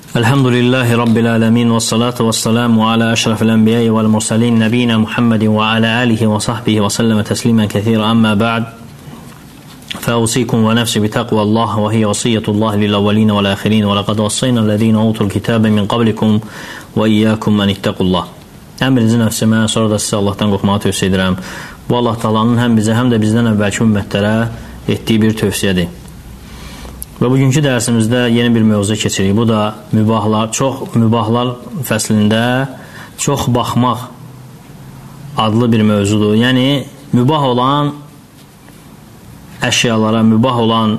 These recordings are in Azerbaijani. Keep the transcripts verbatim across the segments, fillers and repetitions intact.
Elhamdülillahi Rabbil alemin ve salatu ve selamu ala eşrafil enbiyayı vel mursalin nebina Muhammedin ve ala alihi ve sahbihi ve selleme teslimen kethira amma ba'd فأوصيكم ونفسي بتقوى الله وهي وصية الله للأولين والآخرين ولقد وصينا الذين أوتوا الكتاب من قبلكم وإياكم أن اتقوا الله. Əmrinizi nəfsimə, sonra da sizə Allahdan qorxmağı tövsiyə edirəm. Bu Allah Taala'nın həm bizə, həm də bizdən əvvəlki ümmətlərə etdiyi bir tövsiyədir. Və bugünkü dərsimizdə yeni bir mövzu keçirik. Bu da mübahlar, çox mübahlar fəslində çox baxmaq adlı bir mövzudur. Yəni, mübah olan əşyalara, mübah olan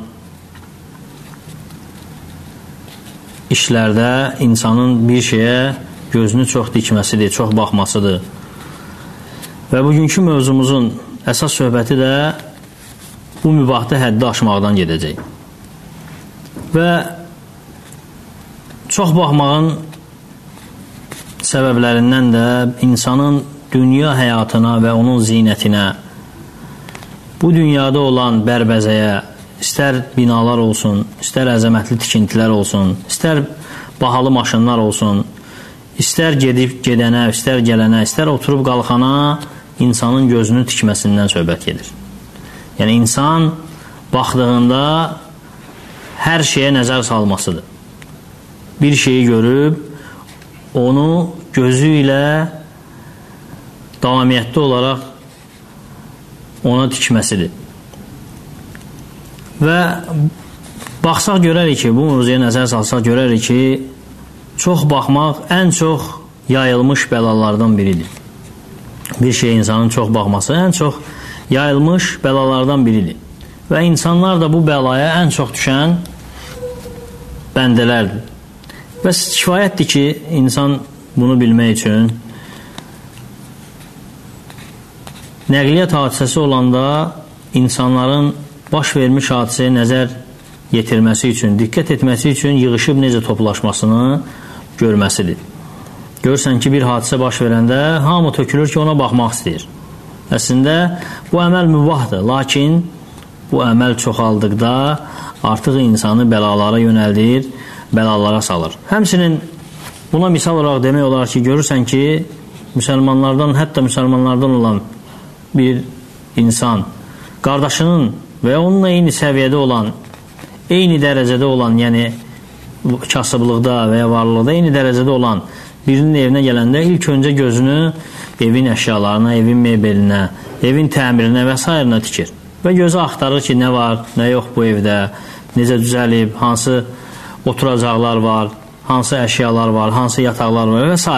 işlərdə insanın bir şeyə gözünü çox dikməsidir, çox baxmasıdır. Və bugünkü mövzumuzun əsas söhbəti də bu mübahda həddi aşmaqdan gedəcək. Və çox baxmağın səbəblərindən də insanın dünya həyatına və onun zinətinə, bu dünyada olan bərbəzəyə, istər binalar olsun, istər əzəmətli tikintilər olsun, istər bahalı maşınlar olsun, istər gedib gedənə, istər gələnə, istər oturub qalxana insanın gözünün tikməsindən söhbət gedir. Yəni, insan baxdığında hər şeyə nəzər salmasıdır. Bir şeyi görüb, onu gözü ilə davamiyyətli olaraq ona tikməsidir. Və baxsaq görərik ki, bu mövzuya nəzər salsaq görərik ki, çox baxmaq ən çox yayılmış bəlalardan biridir. Bir şey insanın çox baxması ən çox yayılmış bəlalardan biridir. Və insanlar da bu bəlaya ən çox düşən bəndələrdir. Və kifayətdir ki, insan bunu bilmək üçün nəqliyyat hadisəsi olanda insanların baş vermiş hadisəyə nəzər yetirməsi üçün, diqqət etməsi üçün yığışıb necə toplaşmasını görməsidir. Görsən ki, bir hadisə baş verəndə hamı tökülür ki, ona baxmaq istəyir. Əslində, bu əməl mübahdır, lakin bu əməl çoxaldıqda artıq insanı bəlalara yönəldir, bəlalara salır. Həmçinin buna misal olaraq demək olar ki, görürsən ki, müsəlmanlardan, hətta müsəlmanlardan olan bir insan, qardaşının və onunla eyni səviyyədə olan, eyni dərəcədə olan, yəni kasıblıqda və ya varlıqda eyni dərəcədə olan birinin evinə gələndə ilk öncə gözünü evin əşyalarına, evin mebelinə, evin təmirinə və s. tikir. Və gözü axtarır ki, nə var, nə yox bu evdə, necə düzəlib, hansı oturacaqlar var, hansı əşyalar var, hansı yataqlar var və s.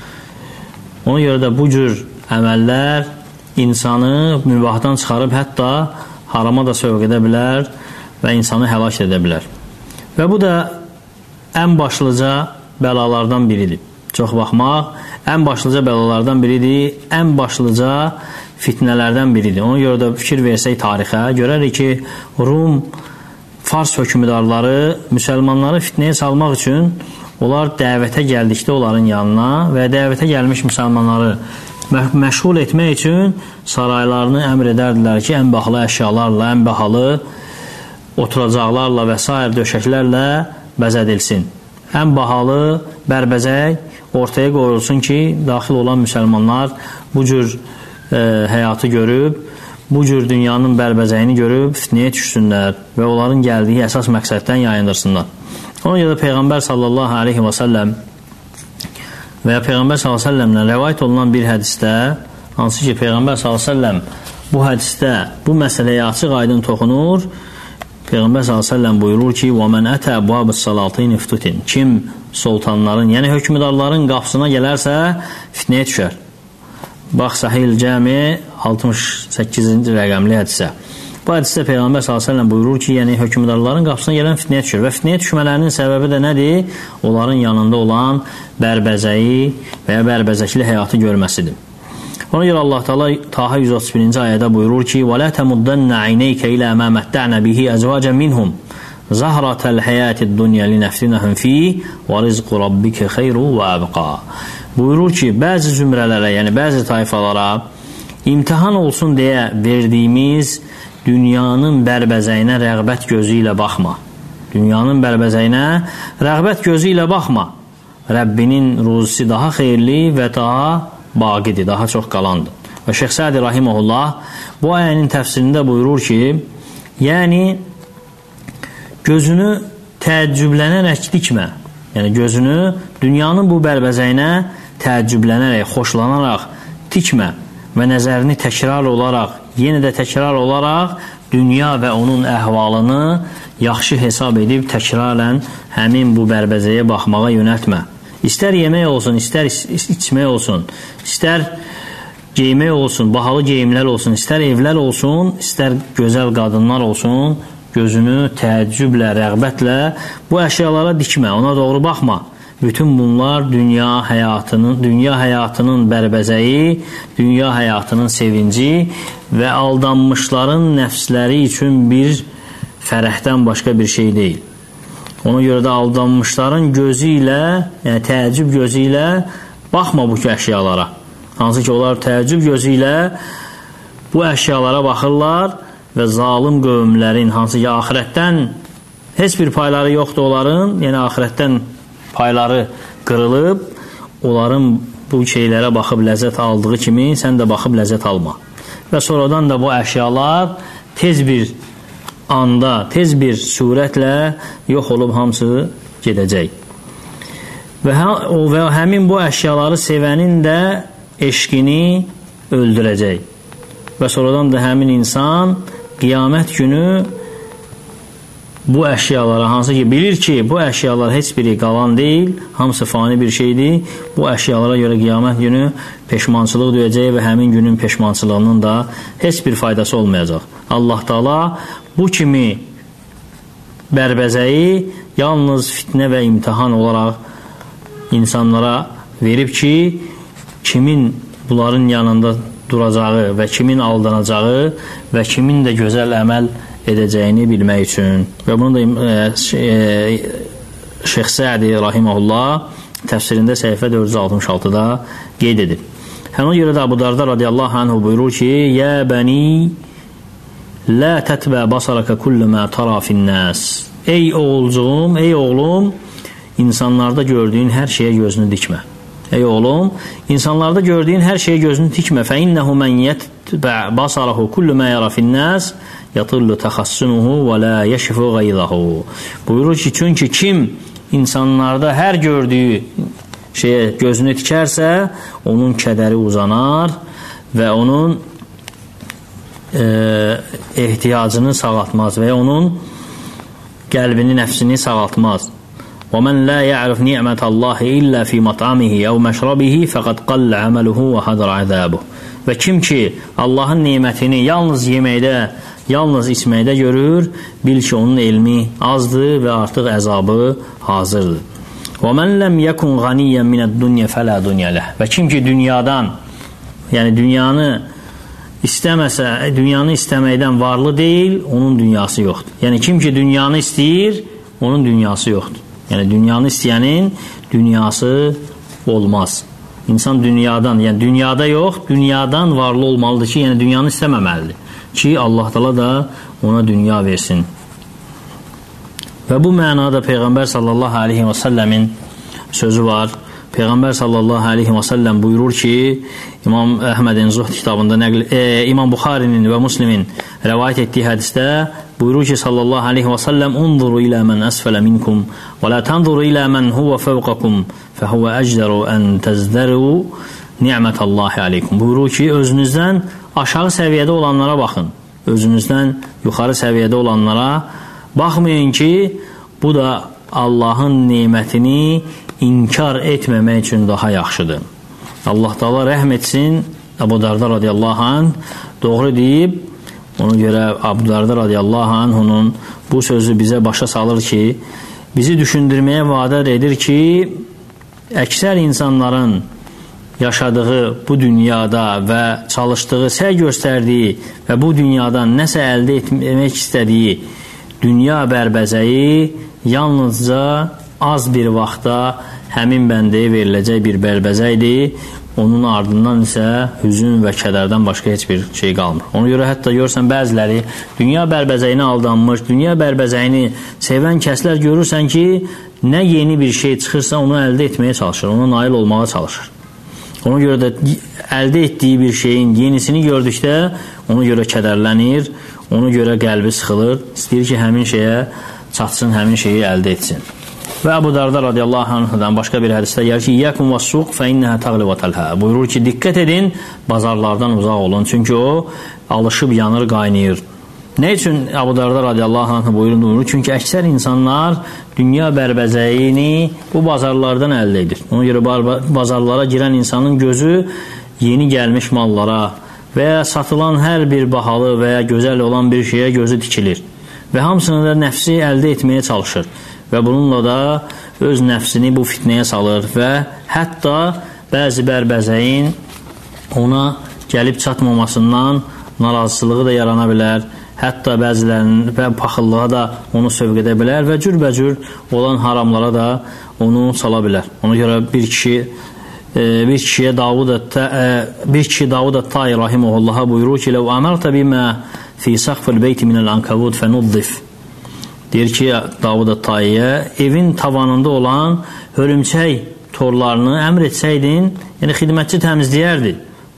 Ona görə də bu cür əməllər insanı mübahdan çıxarıb hətta harama da sövq edə bilər və insanı həlak edə bilər. Və bu da ən başlıca bəlalardan biridir. Çox baxmaq ən başlıca bəlalardan biridir, ən başlıca fitnələrdən biridir. Ona görə də fikir versək tarixə, görərik ki, Rum, Fars hökümdarları müsəlmanları fitnəyə salmaq üçün onlar dəvətə gəldikdə onların yanına və dəvətə gəlmiş müsəlmanları məşğul etmək üçün saraylarını əmr edərdilər ki, ən bahalı əşyalarla, ən bahalı oturacaqlarla və s. döşəklərlə bəzədilsin. Ən bahalı bərbəzək ortaya qoyulsun ki, daxil olan müsəlmanlar bu cür e, həyatı görüb, bu cür dünyanın bərbəzəyini görüb fitnəyə düşsünlər və onların gəldiyi əsas məqsəddən yayındırsınlar. Ona görə Peyğəmbər sallallahu aleyhi və səlləm və ya Peyğəmbər sallallahu əleyhi və səlləmdən rəvayət olunan bir hədisdə, hansı ki, Peyğəmbər sallallahu əleyhi və səlləm bu hədisdə bu məsələyə açıq aydın toxunur, Peyğəmbər sallallahu əleyhi və səlləm buyurur ki, وَمَنْ أَتَى أَبْوَابِ الصَّلَاطِينِ فْتُتِنْ Kim sultanların, yəni hökmdarların qapısına gələrsə, fitnəyə düşər. Bax, Sahih Cəmi altmış səkkizinci rəqəmli hədisə. Bu hədisdə Peyğəmbər sallallahu əleyhi və səlləm buyurur ki, yəni hökmdarların qapısına gələn fitnəyə düşür və fitnəyə düşmələrinin səbəbi də nədir? Onların yanında olan bərbəzəyi və ya bərbəzəkli həyatı görməsidir. Ona görə Allah Taala Taha yüz otuz birinci ayədə buyurur ki: "Və la tamuddanna aynayka ila ma matta'na bihi azwajan minhum zahratal hayatid dunya linaftinahum fi və rizqu rabbika xeyru və abqa." Buyurur ki, bəzi zümrələrə, yəni bəzi tayfalara imtahan olsun deyə verdiyimiz dünyanın bərbəzəyinə rəğbət gözü ilə baxma. Dünyanın bərbəzəyinə rəğbət gözü ilə baxma. Rəbbinin ruzisi daha xeyirli və daha baqidir, daha çox qalandır. Və Şeyx Sədi Rahiməhullah bu ayənin təfsirində buyurur ki, yəni gözünü təəccüblənərək dikmə. Yəni gözünü dünyanın bu bərbəzəyinə təəccüblənərək, xoşlanaraq dikmə və nəzərini təkrar olaraq, yenə də təkrar olaraq dünya və onun əhvalını yaxşı hesab edib təkrarən həmin bu bərbəzəyə baxmağa yönəltmə. İstər yemək olsun, istər içmək olsun, istər geymək olsun, bahalı geyimlər olsun, istər evlər olsun, istər gözəl qadınlar olsun, gözünü təəccüblə, rəğbətlə bu əşyalara dikmə, ona doğru baxma. Bütün bunlar dünya həyatının, dünya həyatının bərbəzəyi, dünya həyatının sevinci və aldanmışların nəfsləri üçün bir fərəhdən başqa bir şey deyil. Ona görə də aldanmışların gözü ilə, yəni təəccüb gözü ilə baxma bu əşyalara. Hansı ki, onlar təəccüb gözü ilə bu əşyalara baxırlar və zalim qövmlərin, hansı ki, axirətdən heç bir payları yoxdur onların, yəni axirətdən payları qırılıb, onların bu şeylərə baxıb ləzzət aldığı kimi sən də baxıb ləzzət alma. Və sonradan da bu əşyalar tez bir anda, tez bir surətlə yox olub hamısı gedəcək. Və, hə, və həmin bu əşyaları sevənin də eşqini öldürəcək. Və sonradan da həmin insan qiyamət günü bu əşyalara, hansı ki bilir ki bu əşyalar heç biri qalan deyil, hamısı fani bir şeydir, bu əşyalara görə qiyamət günü peşmançılıq duyacaq və həmin günün peşmançılığının da heç bir faydası olmayacaq. Allah Taala bu kimi bərbəzəyi yalnız fitnə və imtihan olaraq insanlara verib ki, kimin bunların yanında duracağı və kimin aldanacağı və kimin də gözəl əməl edəcəyini bilmək üçün. Və bunu da e, Şeyx Sədi Rahiməhullah təfsirində səhifə dörd yüz altmış altıda qeyd edir. Həmin görə də Abu Darda radiyallahu anhu buyurur ki, Yə bəni lə tətbə basaraka kullu mə tara finnəs. Ey oğulcuğum, ey oğlum, insanlarda gördüyün hər şeyə gözünü dikmə. Ey oğlum, insanlarda gördüyün hər şeyə gözünü dikmə. Fə innəhu mən yətbə basarahu kullu mə yara finnəs yatıllu təxassunuhu və lə yeşifu qaydahu. Buyurur ki, çünki kim insanlarda hər gördüyü şeyə gözünü dikərsə, onun kədəri uzanar və onun e, ehtiyacını sağaltmaz və onun qəlbini, nəfsini sağaltmaz. وَمَنْ لَا يَعْرِفْ نِعْمَةَ اللّٰهِ إِلَّا فِي مَطْعَمِهِ أَوْ مَشْرَبِهِ فَقَدْ قَلَّ عَمَلُهُ وَحَدَرَ عَذَابُهُ. Və kim ki Allahın nemətini yalnız yeməkdə, yalnız içməkdə görür, bil ki onun elmi azdır və artıq əzabı hazırdır. وَمَنْ لَمْ يَكُنْ غَنِيًّا مِنَ الدُّنْيَ فَلَا دُنْيَ لَهُ. Və kim ki dünyadan, yəni dünyanı istəməsə, dünyanı istəməkdən varlı deyil, onun dünyası yoxdur. Yəni kim ki dünyanı istəyir, onun dünyası yoxdur. Yəni dünyanı istəyənin dünyası olmaz. İnsan dünyadan, yəni dünyada yox, dünyadan varlı olmalıdır ki, yəni dünyanı istəməməlidir ki, Allah Taala da ona dünya versin. Və bu mənada Peyğəmbər sallallahu aleyhi və səlləmin sözü var. Peyğəmbər sallallahu aleyhi və səlləm buyurur ki, İmam Əhmədin Zuhd kitabında nəql, e, İmam Buxarinin və Müslimin rəvayət etdiyi hədisdə buyurur ki, sallallahu aleyhi və səlləm unzuru ilə mən əsfələ minkum və la tanzuru ilə mən huvə fəvqakum fəhuvə əcdəru ən təzdəru ni'mətəllahi aleykum. Buyurur ki, özünüzdən aşağı səviyyədə olanlara baxın. Özünüzdən yuxarı səviyyədə olanlara baxmayın ki, bu da Allahın nemətini inkar etməmək üçün daha yaxşıdır. Allah Taala rəhm etsin. Abu Darda radiyallahu anh doğru deyib, ona görə Abu Darda radiyallahu anh'unun bu sözü bizə başa salır ki, bizi düşündürməyə vadət edir ki, əksər insanların yaşadığı bu dünyada və çalışdığı, səy göstərdiyi və bu dünyadan nəsə əldə etmək istədiyi dünya bərbəzəyi yalnızca az bir vaxtda həmin bəndəyə veriləcək bir bərbəzəkdir. onun ardından isə hüzün və kədərdən başqa heç bir şey qalmır. Ona görə hətta görürsən bəziləri dünya bərbəzəyinə aldanmış, dünya bərbəzəyini sevən kəslər görürsən ki, nə yeni bir şey çıxırsa onu əldə etməyə çalışır, ona nail olmağa çalışır. Ona görə də əldə etdiyi bir şeyin yenisini gördükdə ona görə kədərlənir, ona görə qəlbi sıxılır, istəyir ki, həmin şeyə çatsın, həmin şeyi əldə etsin. Və Əbu Darda radiyallahu anhdan başqa bir hədisdə gəlir ki, İyyəkum və suq fə innəhə təğli və təlhə. Buyurur ki, diqqət edin, bazarlardan uzaq olun. Çünki o, alışıb yanır, qaynayır. Nə üçün Əbu Darda radiyallahu anh buyurur? Çünki əksər insanlar dünya bərbəzəyini bu bazarlardan əldə edir. Ona görə bazarlara girən insanın gözü yeni gəlmiş mallara və ya satılan hər bir bahalı və ya gözəl olan bir şeyə gözü dikilir. Və hamısını da nəfsi əldə etməyə çalışır. Və bununla da öz nəfsini bu fitnəyə salır və hətta bəzi bərbəzəyin ona gəlib çatmamasından narazılığı da yarana bilər. Hətta bəzilərinin və paxıllığa da onu sövq edə bilər və cürbəcür olan haramlara da onu sala bilər. Ona görə bir kişi bir kişiyə Davud bir kişi Davud Əttayi rahimehullaha buyurur ki, "Ləv əmərtə bimə fi saqfil beyti minəl ankabut fənuddif." Deyir ki, Davud Əttayiyə evin tavanında olan hörümçək torlarını əmr etsəydin, yəni xidmətçi təmizləyərdi.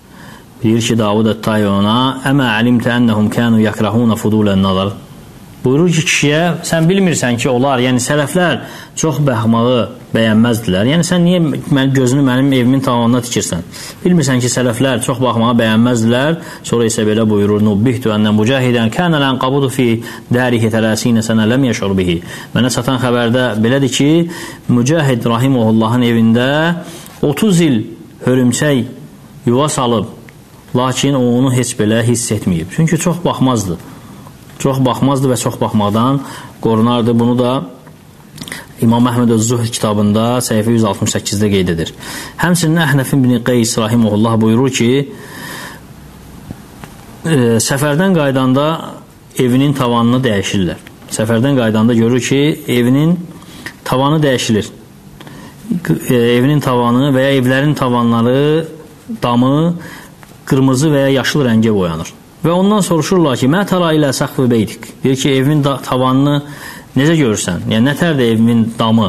Deyir ki, Davud Əttayi ona, "Əmə əlimtə ənəhum kənu yakrahuna fudulən nazar." Buyurur ki, kişiyə, sən bilmirsən ki, onlar, yəni sələflər çox baxmağı bəyənməzdilər. Yəni sən niyə mən, gözünü mənim evimin tavanına tikirsən? Bilmirsən ki, sələflər çox baxmağı bəyənməzdilər. Sonra isə belə buyurur, "Nubbihtu ənnən mücahidən kənə lən qabudu fi dərihi tələsinə sənə ləm yəşur bihi." Mənə çatan xəbərdə belədir ki, Mücahid rahimehullahın evində otuz il hörümçək yuva salıb, lakin o onu heç belə hiss etməyib. Çünki çox baxmazdı. Çox baxmazdı və çox baxmaqdan qorunardı. Bunu da İmam Əhməd öz-Zuhd kitabında səhifə yüz altmış səkkizdə qeyd edir. Həmçinin Əhnəf ibn Qeys rahimehullah buyurur ki, e, səfərdən qaydanda evinin tavanını dəyişirlər. Səfərdən qaydanda görür ki, evinin tavanı dəyişilir. E, evinin tavanı və ya evlərin tavanları, damı qırmızı və ya yaşıl rəngə boyanır. Və ondan soruşurlar ki, "Mə tara ilə səqfi beytik?" Deyir ki, evin tavanını necə görürsən? Yəni, nətərdir evimin damı?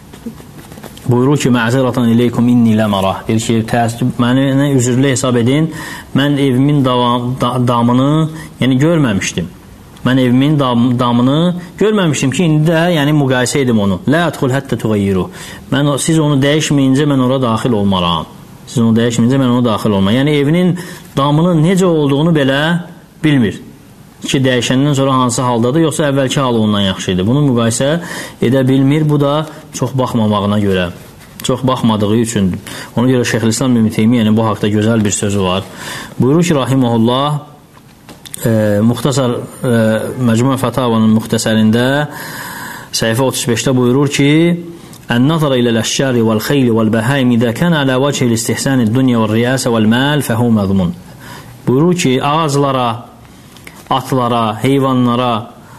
Buyurur ki, "Məziratan ileykum inni ləmərah." Deyir ki, təəssüf, məni üzürlü hesab edin, mən evimin davam, da, damını yəni, görməmişdim. Mən evimin dam, damını görməmişdim ki, indi də yəni, müqayisə edim onu. "Lə ədxul həttə tuğayyiru." Mən, siz onu dəyişməyincə mən ora daxil olmaram. Siz onu dəyişməyincə mən ona daxil olmaram. Yəni, evinin damının necə olduğunu belə bilmir. Ki, dəyişəndən sonra hansı haldadır, yoxsa əvvəlki halı ondan yaxşı idi. Bunu müqayisə edə bilmir. Bu da çox baxmamağına görə. Çox baxmadığı üçündür. Ona görə Şeyxülislam İbn Teymiyənin bu haqda gözəl bir sözü var. Buyurur ki, rahimehullah, e, Muxtasar e, Məcmu Fətavanın müxtəsərində səhifə otuz beşdə buyurur ki, "Ən-nazar iləl-əşşari vəl-xeyli vəl-bəhəim idə kən alə vəcihil istihsani dünya vəl-riyasə vəl-məl fəhu məzmun." Buyurur ki, ağaclara, atlara, heyvanlara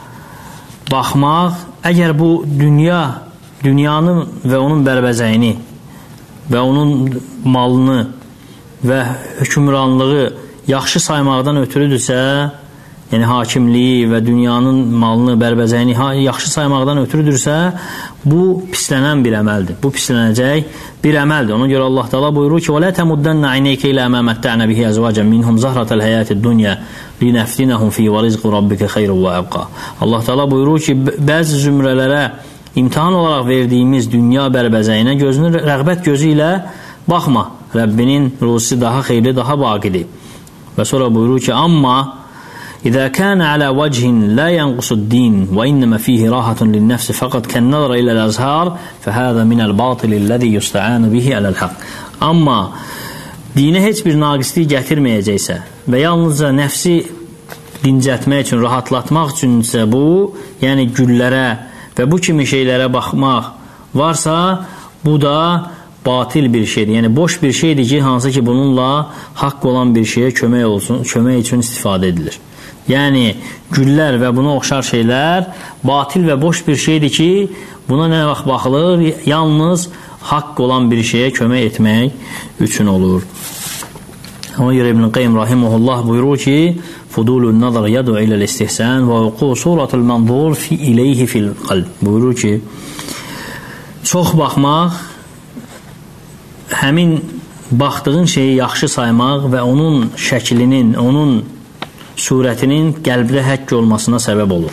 baxmaq, əgər bu dünya, dünyanın və onun bərbəzəyini və onun malını və hökmranlığı yaxşı saymaqdan ötürüdürsə, yəni hakimliyi və dünyanın malını, bərbəzəyini yaxşı saymaqdan ötürüdürsə, bu pislənən bir əməldir. Bu pislənəcək bir əməldir. Ona görə Allah Teala buyurur ki: "Və la tamuddannə ayneyke ilə mə mətta'na bihi azvacan minhum zahratal hayatid dunya linaftinahum fi və rizqu rabbika xeyrun və abqa." Allah Teala buyurur ki, bəzi zümrələrə imtahan olaraq verdiyimiz dünya bərbəzəyinə gözünü rəğbət gözü ilə baxma. Rəbbinin ruzisi daha xeyirli, daha baqidir. Və sonra buyurur ki, "Amma إذا كان على وجه لا ينقص الدين وإنما فيه راحة للنفس فقط كالنظر إلى الأزهار فهذا من الباطل الذي يستعان به على الحق." Amma dinə heç bir naqislik gətirməyəcəksə və yalnızca nəfsi dincətmək üçün, rahatlatmaq üçünsə bu, yəni güllərə və bu kimi şeylərə baxmaq varsa, bu da batil bir şeydir. Yəni boş bir şeydir ki, hansı ki bununla haqq olan bir şeyə kömək olsun, kömək üçün istifadə edilir. Yəni güllər və buna oxşar şeylər batil və boş bir şeydir ki, buna nə vaxt baxılır? Yalnız haqq olan bir şeyə kömək etmək üçün olur. Ona görə İbn Qayyim rahimehullah buyurur ki, fudulun nazar yad'u ila'l istihsan və vuqu suratul manzur fi ilayhi fil qalb. Buyurur ki, çox baxmaq, həmin baxdığın şeyi yaxşı saymaq və onun şəklinin, onun surətinin qəlbdə həkk olmasına səbəb olur.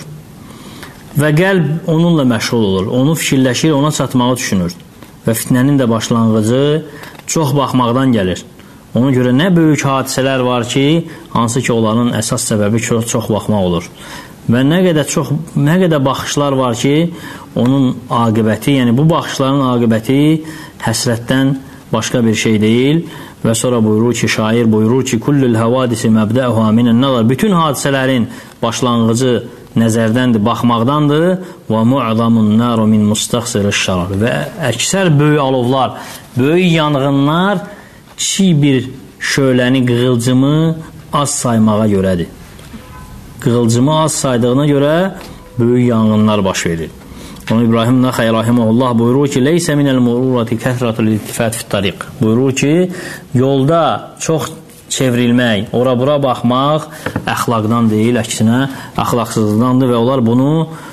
Və qəlb onunla məşğul olur, onu fikirləşir, ona çatmağı düşünür. Və fitnənin də başlanğıcı çox baxmaqdan gəlir. Ona görə nə böyük hadisələr var ki, hansı ki onların əsas səbəbi çox, çox baxmaq olur. Və nə qədər çox, nə qədər baxışlar var ki, onun aqibəti, yəni bu baxışların aqibəti həsrətdən başqa bir şey deyil. Və sonra buyurur ki, şair buyurur ki, kullul havadisi məbdəuha minən nazar. Bütün hadisələrin başlanğıcı nəzərdəndir, baxmaqdandır. Və mu'zamun naru min mustaxsiriş şarar. Və əksər böyük alovlar, böyük yanğınlar kiçik bir şöləni, qığılcımı az saymağa görədir. Qığılcımı az saydığına görə böyük yanğınlar baş verir. Onu İbrahim Naxəy rahimehullah buyurur ki, leysə minəl mururati kəthratul iltifat fit tariq. Buyurur ki, yolda çox çevrilmək, ora-bura baxmaq əxlaqdan deyil, əksinə əxlaqsızlıqdandır və onlar bunu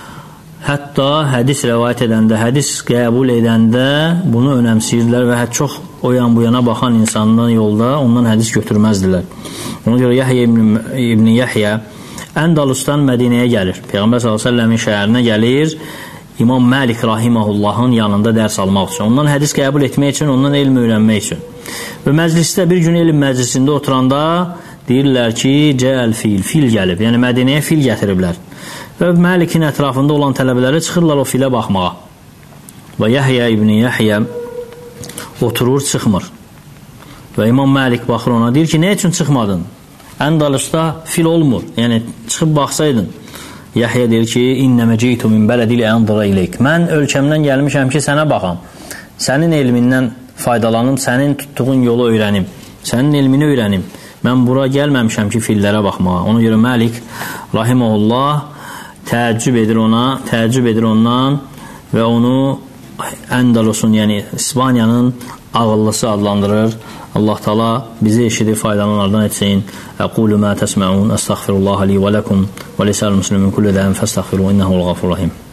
hətta hədis rəvayət edəndə, hədis qəbul edəndə bunu önəmsəyirdilər və çox o yan bu yana baxan insandan yolda ondan hədis götürməzdilər. Ona görə Yahya ibn, ibn Yahya Andalusdan Mədinəyə gəlir. Peyğəmbər sallallahu əleyhi və səlləmin şəhərinə gəlir. İmam Məlik rahimehullahın yanında dərs almaq üçün, ondan hədis qəbul etmək üçün, ondan elm öyrənmək üçün. Və məclisdə, bir gün elm məclisində oturanda deyirlər ki, cəl fil, fil gəlib. Yəni Mədinəyə fil gətiriblər. Və Məlikin ətrafında olan tələbələri çıxırlar o filə baxmağa. Və Yahya ibn Yahya oturur, çıxmır. Və İmam Məlik baxır ona, deyir ki, nə üçün çıxmadın? Andalusda fil olmur. Yəni çıxıb baxsaydın. Yahya deyir ki, innəmə ceytu min bələdil ənzira ileyk. Mən ölkəmdən gəlmişəm ki, sənə baxam. Sənin elmindən faydalanım, sənin tutduğun yolu öyrənim. Sənin elmini öyrənim. Mən bura gəlməmişəm ki, fillərə baxmağa. Ona görə Məlik rahimehullah təəccüb edir ona, təəccüb edir ondan və onu Andalusun, yəni İspaniyanın ağıllısı adlandırır. Allah Taala bizi eşidib faydalananlardan etsin. Aqulu ma tasma'un, astaghfirullah li və lakum və lisa'il muslimin kulli dəm fastaghfiru innehu'l-ghafurur rahim.